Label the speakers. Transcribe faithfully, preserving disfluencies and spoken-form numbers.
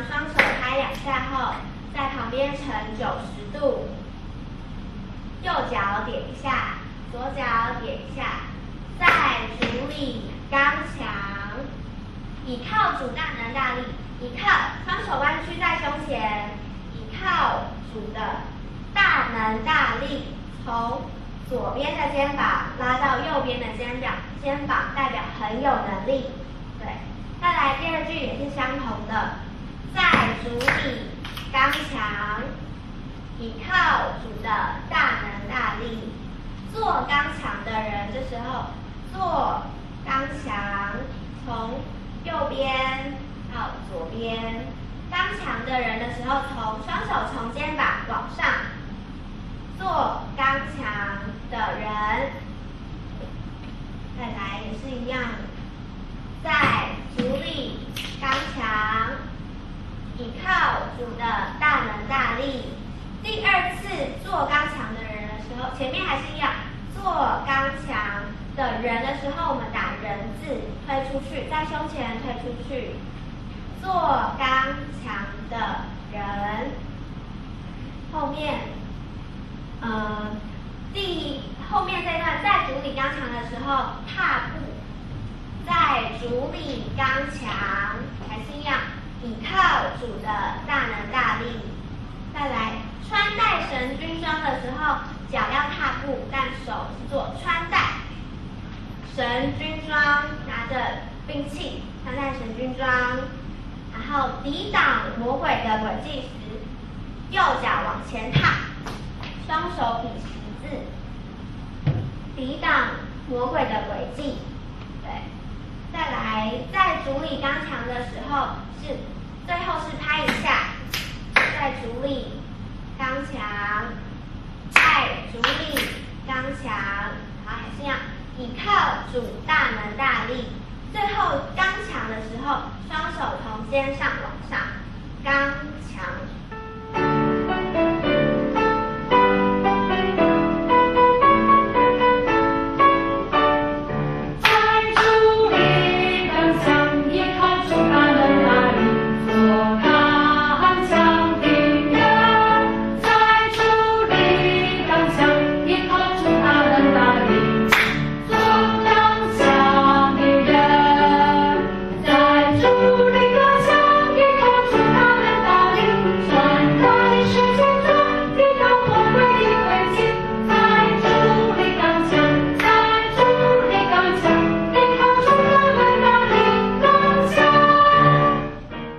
Speaker 1: 双手拍两下后，在旁边呈九十度，右脚点一下，左脚点一下，在主里刚强，倚靠主大能大力，倚靠双手弯曲在胸前，倚靠主的大能大力，从左边的肩膀拉到右边的肩膀，肩膀代表很有能力。对，再来第二句也是相同的，在主里刚强，倚靠主的大能大力。做刚强的人，这时候做刚强，从右边到左边。刚强的人的时候，从双手从肩膀往上。做刚强的人，再来也是一样，在主里刚强，倚靠主的大能大力。第二次做刚强的人的时候，前面还是一样，做刚强的人的时候，我们打人字推出去，在胸前推出去。做刚强的人，后面。呃，第后面这段在主里刚强的时候，踏步，在主里刚强，还是一样，倚靠主的大能大力。再来，穿戴神军装的时候，脚要踏步，但手是做穿戴。神军装拿着兵器，穿戴神军装，然后抵挡魔鬼的诡计时，右脚往前踏。双手比十字，抵挡魔鬼的诡计。对，再来，在主里刚强的时候，是最后是拍一下，在主里刚强，在主里刚强，然后还是一样，倚靠主大能大力。最后刚强的时候，双手从肩上